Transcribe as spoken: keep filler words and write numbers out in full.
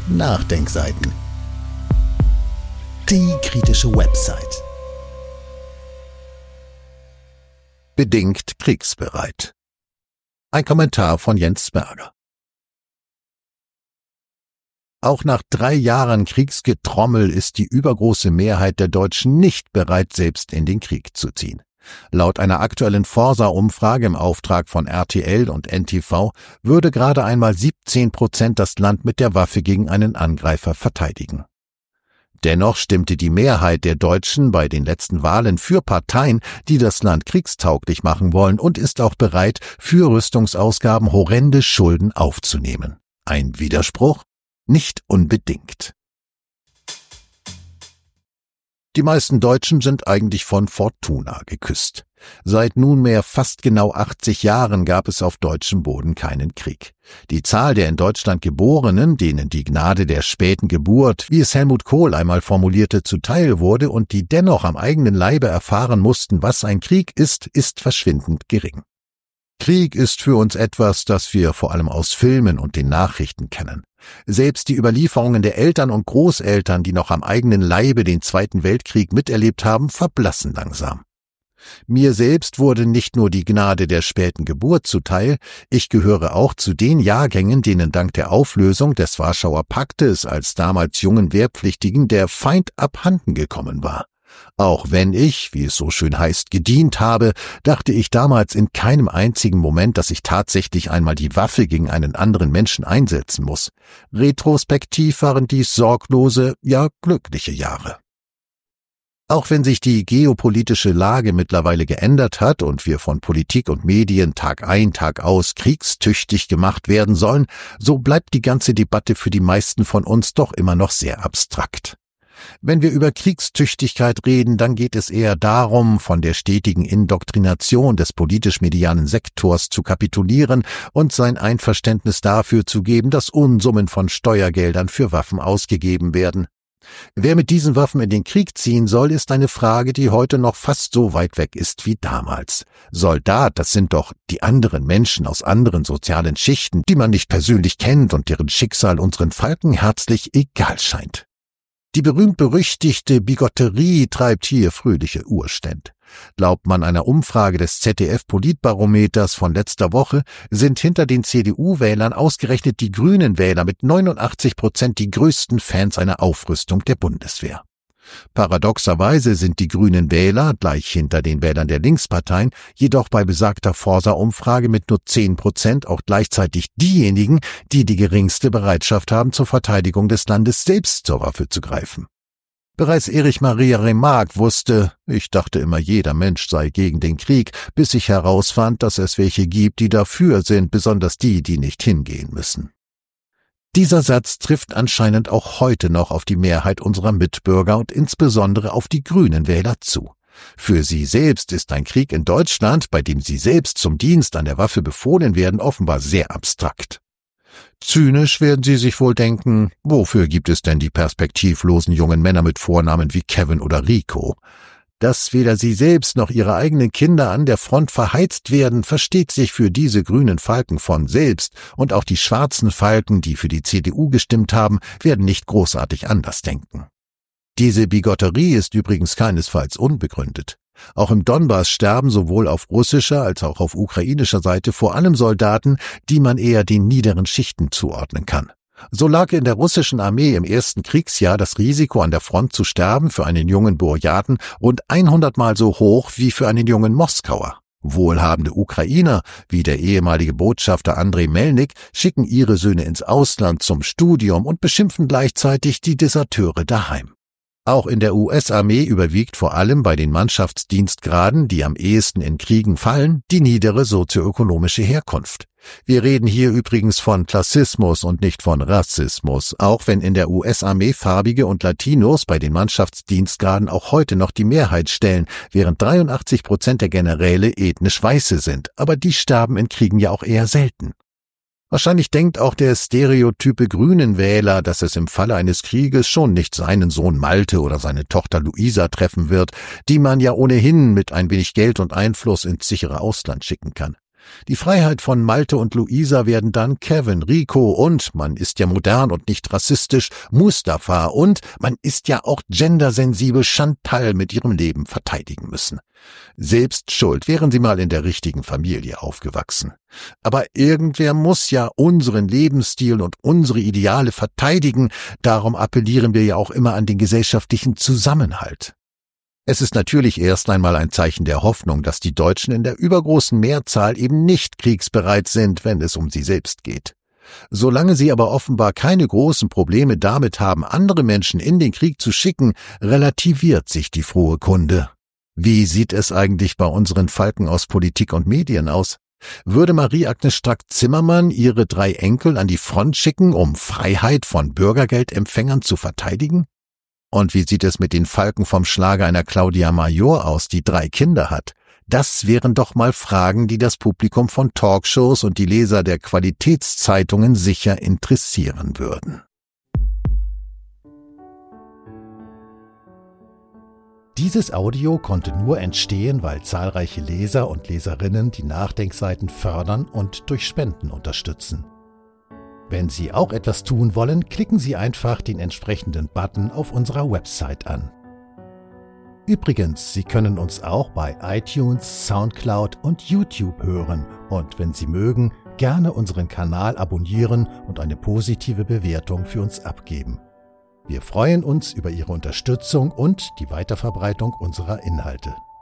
Nachdenkseiten. Die kritische Website. Bedingt kriegsbereit. Ein Kommentar von Jens Berger. Auch nach drei Jahren Kriegsgetrommel ist die übergroße Mehrheit der Deutschen nicht bereit, selbst in den Krieg zu ziehen. Laut einer aktuellen Forsa-Umfrage im Auftrag von R T L und N T V würde gerade einmal siebzehn Prozent das Land mit der Waffe gegen einen Angreifer verteidigen. Dennoch stimmte die Mehrheit der Deutschen bei den letzten Wahlen für Parteien, die das Land kriegstauglich machen wollen, und ist auch bereit, für Rüstungsausgaben horrende Schulden aufzunehmen. Ein Widerspruch? Nicht unbedingt. Die meisten Deutschen sind eigentlich von Fortuna geküsst. Seit nunmehr fast genau achtzig Jahren gab es auf deutschem Boden keinen Krieg. Die Zahl der in Deutschland Geborenen, denen die Gnade der späten Geburt, wie es Helmut Kohl einmal formulierte, zuteil wurde und die dennoch am eigenen Leibe erfahren mussten, was ein Krieg ist, ist verschwindend gering. Krieg ist für uns etwas, das wir vor allem aus Filmen und den Nachrichten kennen. Selbst die Überlieferungen der Eltern und Großeltern, die noch am eigenen Leibe den Zweiten Weltkrieg miterlebt haben, verblassen langsam. Mir selbst wurde nicht nur die Gnade der späten Geburt zuteil, ich gehöre auch zu den Jahrgängen, denen dank der Auflösung des Warschauer Paktes als damals jungen Wehrpflichtigen der Feind abhanden gekommen war. Auch wenn ich, wie es so schön heißt, gedient habe, dachte ich damals in keinem einzigen Moment, dass ich tatsächlich einmal die Waffe gegen einen anderen Menschen einsetzen muss. Retrospektiv waren dies sorglose, ja glückliche Jahre. Auch wenn sich die geopolitische Lage mittlerweile geändert hat und wir von Politik und Medien Tag ein, Tag aus kriegstüchtig gemacht werden sollen, so bleibt die ganze Debatte für die meisten von uns doch immer noch sehr abstrakt. Wenn wir über Kriegstüchtigkeit reden, dann geht es eher darum, von der stetigen Indoktrination des politisch-medialen Sektors zu kapitulieren und sein Einverständnis dafür zu geben, dass Unsummen von Steuergeldern für Waffen ausgegeben werden. Wer mit diesen Waffen in den Krieg ziehen soll, ist eine Frage, die heute noch fast so weit weg ist wie damals. Soldat, das sind doch die anderen Menschen aus anderen sozialen Schichten, die man nicht persönlich kennt und deren Schicksal unseren Falken herzlich egal scheint. Die berühmt-berüchtigte Bigotterie treibt hier fröhliche Urständ. Glaubt man einer Umfrage des Z D F-Politbarometers von letzter Woche, sind hinter den C D U-Wählern ausgerechnet die Grünen-Wähler mit neunundachtzig Prozent die größten Fans einer Aufrüstung der Bundeswehr. Paradoxerweise sind die grünen Wähler, gleich hinter den Wählern der Linksparteien, jedoch bei besagter Forsa-Umfrage mit nur zehn Prozent auch gleichzeitig diejenigen, die die geringste Bereitschaft haben, zur Verteidigung des Landes selbst zur Waffe zu greifen. Bereits Erich Maria Remarque wusste, ich dachte immer, jeder Mensch sei gegen den Krieg, bis ich herausfand, dass es welche gibt, die dafür sind, besonders die, die nicht hingehen müssen. Dieser Satz trifft anscheinend auch heute noch auf die Mehrheit unserer Mitbürger und insbesondere auf die grünen Wähler zu. Für sie selbst ist ein Krieg in Deutschland, bei dem sie selbst zum Dienst an der Waffe befohlen werden, offenbar sehr abstrakt. Zynisch werden sie sich wohl denken, wofür gibt es denn die perspektivlosen jungen Männer mit Vornamen wie Kevin oder Rico? Dass weder sie selbst noch ihre eigenen Kinder an der Front verheizt werden, versteht sich für diese grünen Falken von selbst, und auch die schwarzen Falken, die für die C D U gestimmt haben, werden nicht großartig anders denken. Diese Bigotterie ist übrigens keinesfalls unbegründet. Auch im Donbass sterben sowohl auf russischer als auch auf ukrainischer Seite vor allem Soldaten, die man eher den niederen Schichten zuordnen kann. So lag in der russischen Armee im ersten Kriegsjahr das Risiko, an der Front zu sterben, für einen jungen Burjaten rund hundertmal so hoch wie für einen jungen Moskauer. Wohlhabende Ukrainer, wie der ehemalige Botschafter Andrei Melnik, schicken ihre Söhne ins Ausland zum Studium und beschimpfen gleichzeitig die Deserteure daheim. Auch in der U S-Armee überwiegt vor allem bei den Mannschaftsdienstgraden, die am ehesten in Kriegen fallen, die niedere sozioökonomische Herkunft. Wir reden hier übrigens von Klassismus und nicht von Rassismus, auch wenn in der U S-Armee Farbige und Latinos bei den Mannschaftsdienstgraden auch heute noch die Mehrheit stellen, während dreiundachtzig Prozent der Generäle ethnisch Weiße sind, aber die sterben in Kriegen ja auch eher selten. Wahrscheinlich denkt auch der stereotype grünen Wähler, dass es im Falle eines Krieges schon nicht seinen Sohn Malte oder seine Tochter Luisa treffen wird, die man ja ohnehin mit ein wenig Geld und Einfluss ins sichere Ausland schicken kann. Die Freiheit von Malte und Luisa werden dann Kevin, Rico und, man ist ja modern und nicht rassistisch, Mustafa und man ist ja auch gendersensibel Chantal mit ihrem Leben verteidigen müssen. Selbst schuld, wären sie mal in der richtigen Familie aufgewachsen. Aber irgendwer muss ja unseren Lebensstil und unsere Ideale verteidigen, darum appellieren wir ja auch immer an den gesellschaftlichen Zusammenhalt. Es ist natürlich erst einmal ein Zeichen der Hoffnung, dass die Deutschen in der übergroßen Mehrzahl eben nicht kriegsbereit sind, wenn es um sie selbst geht. Solange sie aber offenbar keine großen Probleme damit haben, andere Menschen in den Krieg zu schicken, relativiert sich die frohe Kunde. Wie sieht es eigentlich bei unseren Falken aus Politik und Medien aus? Würde Marie-Agnes Strack-Zimmermann ihre drei Enkel an die Front schicken, um Freiheit von Bürgergeldempfängern zu verteidigen? Und wie sieht es mit den Falken vom Schlager einer Claudia Major aus, die drei Kinder hat? Das wären doch mal Fragen, die das Publikum von Talkshows und die Leser der Qualitätszeitungen sicher interessieren würden. Dieses Audio konnte nur entstehen, weil zahlreiche Leser und Leserinnen die Nachdenkseiten fördern und durch Spenden unterstützen. Wenn Sie auch etwas tun wollen, klicken Sie einfach den entsprechenden Button auf unserer Website an. Übrigens, Sie können uns auch bei iTunes, Soundcloud und YouTube hören und wenn Sie mögen, gerne unseren Kanal abonnieren und eine positive Bewertung für uns abgeben. Wir freuen uns über Ihre Unterstützung und die Weiterverbreitung unserer Inhalte.